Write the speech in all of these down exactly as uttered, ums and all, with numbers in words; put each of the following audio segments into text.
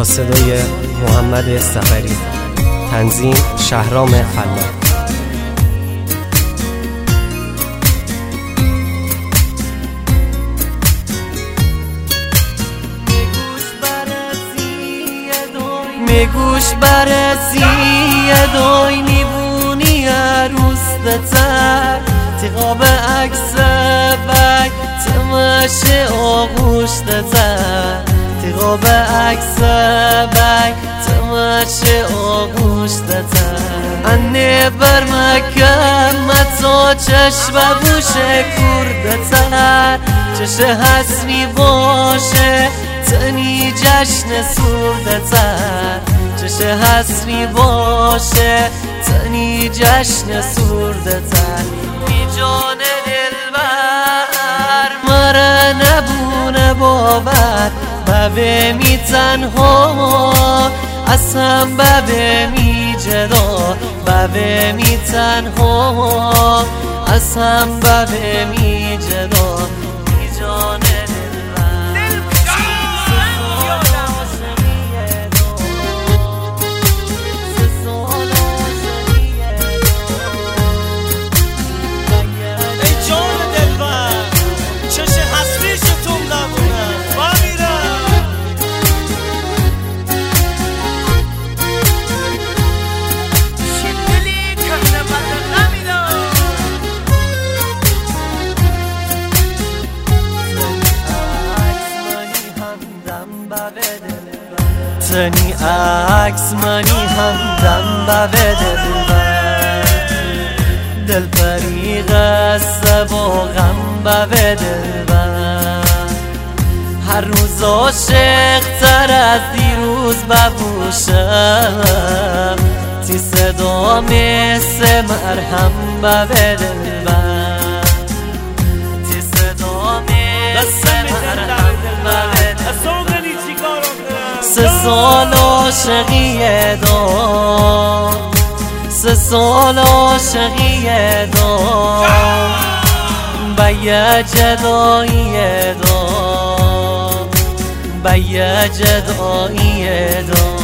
صدای محمد سفری، تنظیم شهرام خلاق. میگوش برسی دوی میبونی عروس دتر تقاب عکس بک تماشه آغوش دتر تقاب عکس بک تماشه آغوش دتر انه بر مکمت و چشم بوشه کردتر چشه حسنی باشه تنی جشن سوردتر چشه حسنی باشه تنی جشن سوردتر بی جان دلبر مره نبونه باور ببه می تنها از هم ببه می جدا ببه می تنها از هم ببه می جدا بی جان تنی عکس منی همدم بوه دلبر دل پری غصه با غم بوه دلبر هر روز عاشق تر از دیروز ببوشم تی صدا مثل مرهم بوه دلبر تی صدا مثل مرهم بوه دلبر سه سال عاشقیه دار سه سال عاشقیه دار به یه جداییه دار به یه جداییه دار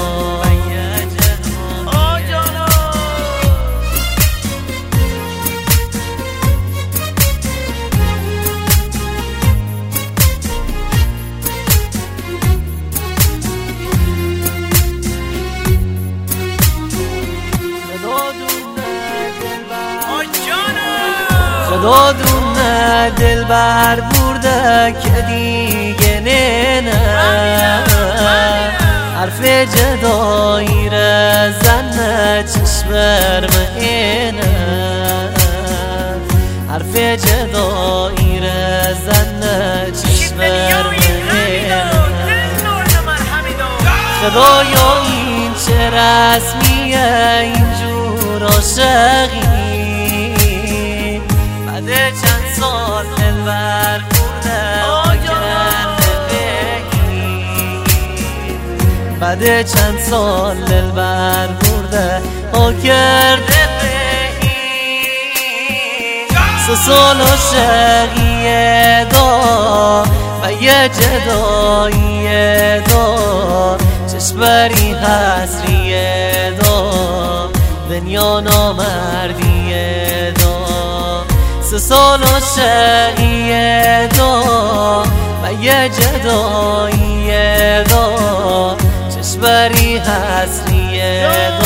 خدا دونه دل بر برده که دیگه نه نه حرف جدایی را زنه چشم برمینه حرف جدایی را زنه چشم برمینه خدایا این چه رسمیه اینجور عاشقی بعد چند سال دلبر برده کرده بگی بعد چند سال دلبر برده ها کرده بگی سه سال عاشقیه دا و یه جداییه دا چشمری حسریه دا دنیا نامردیه دا سه سال عاشقیه دا و یه جداییه دا چشمری حسریه دا